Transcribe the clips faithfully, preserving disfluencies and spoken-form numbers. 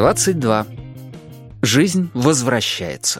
двадцать два. Жизнь возвращается.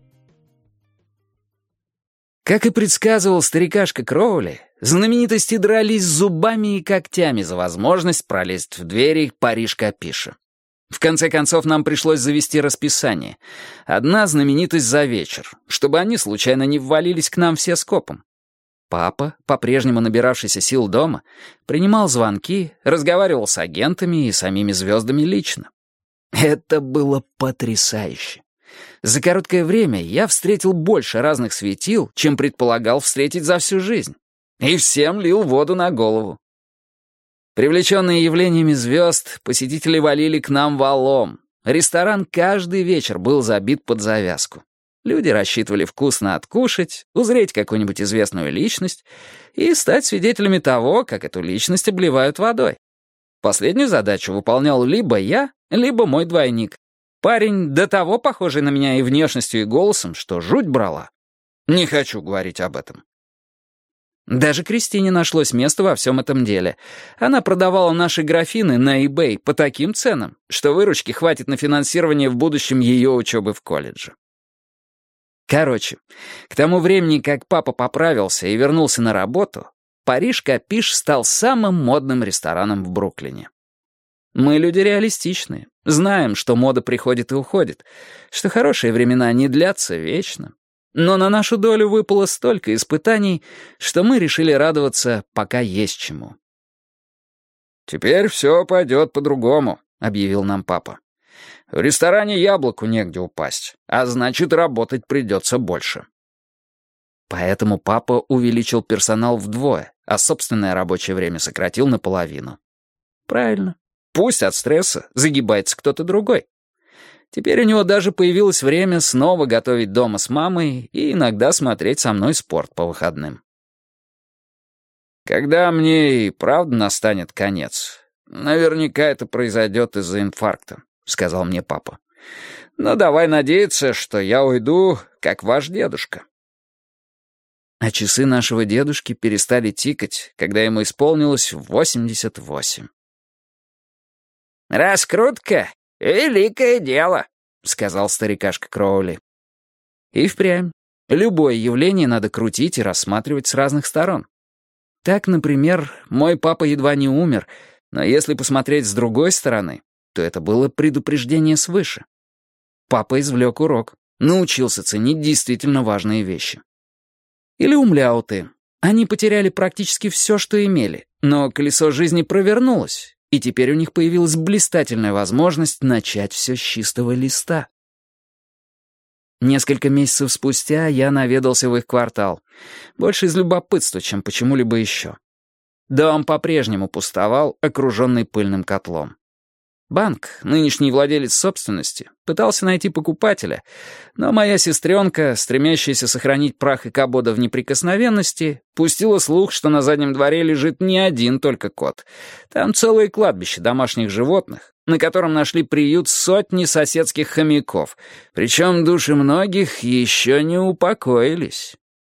Как и предсказывал старикашка Кроули, знаменитости дрались зубами и когтями за возможность пролезть в двери Париж-Капиша. В конце концов, нам пришлось завести расписание. Одна знаменитость за вечер, чтобы они случайно не ввалились к нам все скопом. Папа, по-прежнему набиравшийся сил дома, принимал звонки, разговаривал с агентами и самими звездами лично. Это было потрясающе. За короткое время я встретил больше разных светил, чем предполагал встретить за всю жизнь. И всем лил воду на голову. Привлеченные явлениями звезд, посетители валили к нам валом. Ресторан каждый вечер был забит под завязку. Люди рассчитывали вкусно откушать, узреть какую-нибудь известную личность и стать свидетелями того, как эту личность обливают водой. Последнюю задачу выполнял либо я, либо мой двойник. Парень до того похожий на меня и внешностью, и голосом, что жуть брала. Не хочу говорить об этом. Даже Кристине нашлось место во всем этом деле. Она продавала наши графины на eBay по таким ценам, что выручки хватит на финансирование в будущем ее учебы в колледже. Короче, к тому времени, как папа поправился и вернулся на работу, Париж-Капиш стал самым модным рестораном в Бруклине. Мы люди реалистичные, знаем, что мода приходит и уходит, что хорошие времена не длятся вечно. Но на нашу долю выпало столько испытаний, что мы решили радоваться, пока есть чему. «Теперь все пойдет по-другому», — объявил нам папа. «В ресторане яблоку негде упасть, а значит, работать придется больше». Поэтому папа увеличил персонал вдвое, а собственное рабочее время сократил наполовину. Правильно. Пусть от стресса загибается кто-то другой. Теперь у него даже появилось время снова готовить дома с мамой и иногда смотреть со мной спорт по выходным. Когда мне и правда настанет конец, наверняка это произойдет из-за инфаркта, сказал мне папа. Но давай надеяться, что я уйду, как ваш дедушка. А часы нашего дедушки перестали тикать, когда ему исполнилось восемьдесят восемь. «Раскрутка — великое дело», — сказал старикашка Кроули. И впрямь. Любое явление надо крутить и рассматривать с разных сторон. Так, например, мой папа едва не умер, но если посмотреть с другой стороны, то это было предупреждение свыше. Папа извлек урок, научился ценить действительно важные вещи. Или умляуты. Они потеряли практически все, что имели, но колесо жизни провернулось, и теперь у них появилась блистательная возможность начать все с чистого листа. Несколько месяцев спустя я наведался в их квартал. Больше из любопытства, чем почему-либо еще. Дом по-прежнему пустовал, окруженный пыльным котлом. Банк, нынешний владелец собственности, пытался найти покупателя, но моя сестренка, стремящаяся сохранить прах и Икабода в неприкосновенности, пустила слух, что на заднем дворе лежит не один только кот. Там целое кладбище домашних животных, на котором нашли приют сотни соседских хомяков, причем души многих еще не упокоились.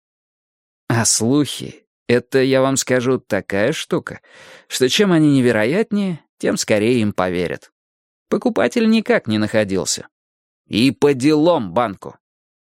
А слухи — это, я вам скажу, такая штука, что чем они невероятнее, тем скорее им поверят. Покупатель никак не находился. И по делам банку.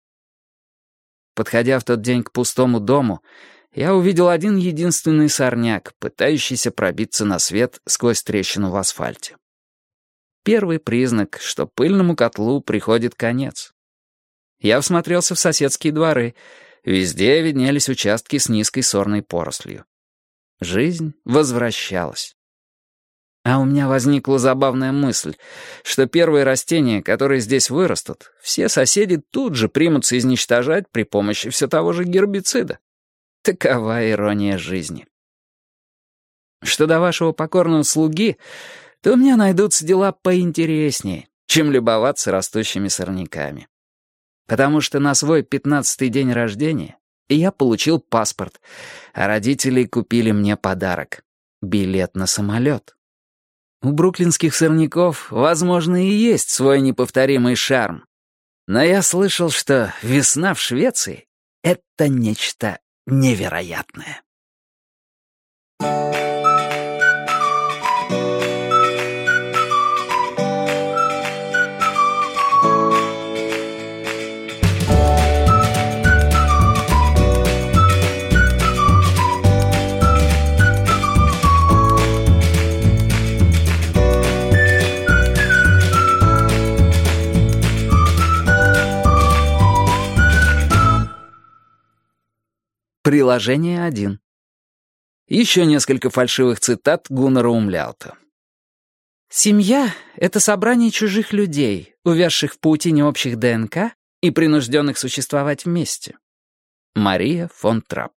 Подходя в тот день к пустому дому, я увидел один единственный сорняк, пытающийся пробиться на свет сквозь трещину в асфальте. Первый признак, что пыльному котлу приходит конец. Я всмотрелся в соседские дворы. Везде виднелись участки с низкой сорной порослью. Жизнь возвращалась. А у меня возникла забавная мысль, что первые растения, которые здесь вырастут, все соседи тут же примутся изничтожать при помощи все того же гербицида. Такова ирония жизни. Что до вашего покорного слуги, то у меня найдутся дела поинтереснее, чем любоваться растущими сорняками. Потому что на свой пятнадцатый день рождения я получил паспорт, а родители купили мне подарок — билет на самолет. У бруклинских сорняков, возможно, и есть свой неповторимый шарм. Но я слышал, что весна в Швеции — это нечто невероятное. Приложение один. Еще несколько фальшивых цитат Гуннара Умляута. «Семья — это собрание чужих людей, увязших в паутине общих ДНК и принужденных существовать вместе». Мария фон Трапп.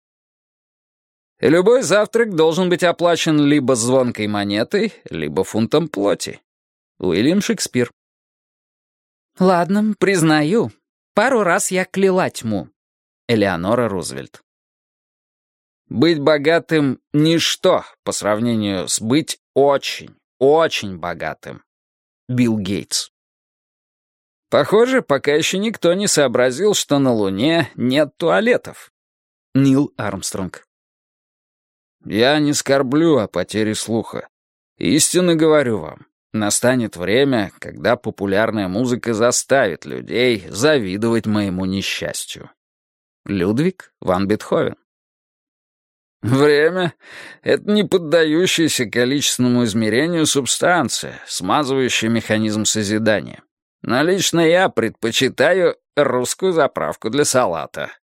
«Любой завтрак должен быть оплачен либо звонкой монетой, либо фунтом плоти». Уильям Шекспир. «Ладно, признаю, пару раз я кляла тьму». Элеонора Рузвельт. «Быть богатым — ничто по сравнению с быть очень, очень богатым». Билл Гейтс. «Похоже, пока еще никто не сообразил, что на Луне нет туалетов». Нил Армстронг. «Я не скорблю о потере слуха. Истинно говорю вам, настанет время, когда популярная музыка заставит людей завидовать моему несчастью». Людвиг ван Бетховен. «Время — это не поддающаяся количественному измерению субстанция, смазывающая механизм созидания. Но лично я предпочитаю русскую заправку для салата».